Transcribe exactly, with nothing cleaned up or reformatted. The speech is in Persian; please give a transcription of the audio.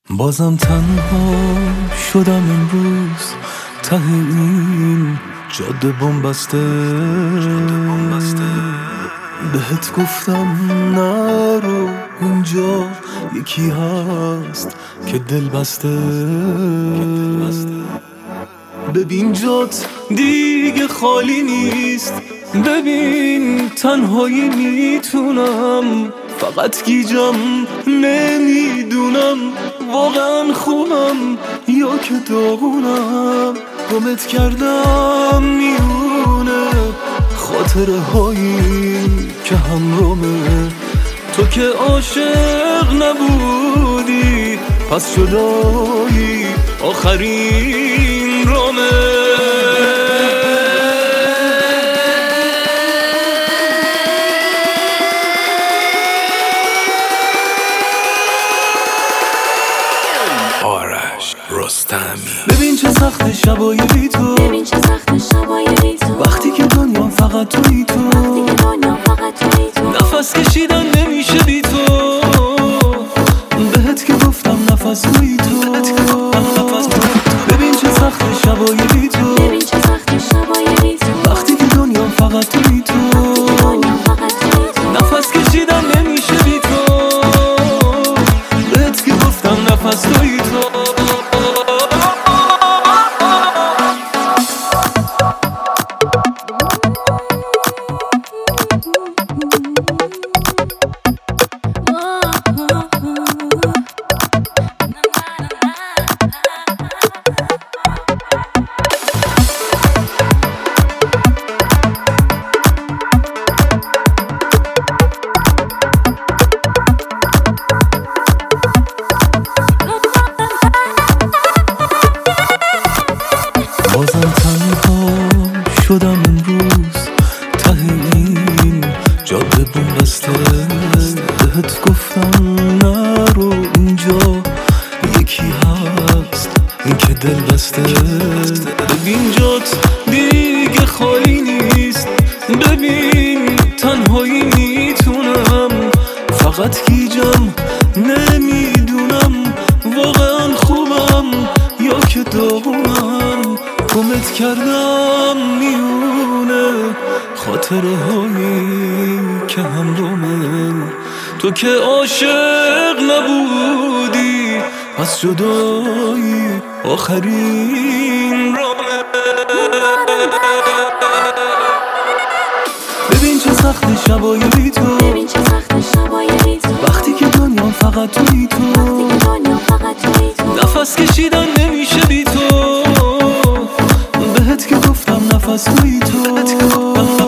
بازم تنها شدم امروز ته این جاده بنبسته بهت گفتم نرو اینجا یکی هست که دل بسته ببین جات دیگه خالی نیست، ببین تنهایی میتونم فقط گیجم نمیدونم واقعا خوبم یا که داغونم. گمت کردم میونه خاطره هایی که همرامه، تو که عاشق نبودی پس جدایی آخرین رامه. آرش رستمی. ببین چه سخت شبای بی تو، ببین چه سخت شبای بی تو، وقتی که دنیا فقط توی تو، وقتی که دنیا فقط توی تو، نفس کشیدن نمیشه بی تو، بهت که گفتم نفس توی تو. ببین چه سخت شبای بی تو، ببین چه سخت شبای بی تو، وقتی که دنیا فقط توی تو، دنیا فقط توی تو، نفس کشیدن نمیشه بی تو، بهت که گفتم نفس توی تو. بازم تنها شدم امروز ته این جاده بنبسته بهت گفتم نرو اینجا یکی هست که دل بسته. ببین جات دیگه خالی نیست، ببین تنهایی میتونم فقط گیجم نمیدونم واقعا خوبم یا که داغونم. گمت کردم میونه خاطره هایی که همرامه، تو که عاشق نبودی پس جدایی آخرین رامه. ببین چه سخت شبای بی تو، ببین چه سخت شبای بی تو، وقتی که دنیا فقط توی تو، وقتی که دنیا فقط توی تو، نفس کشیدن نمیشه بی تو، بهت که گفتم نفس توی تو.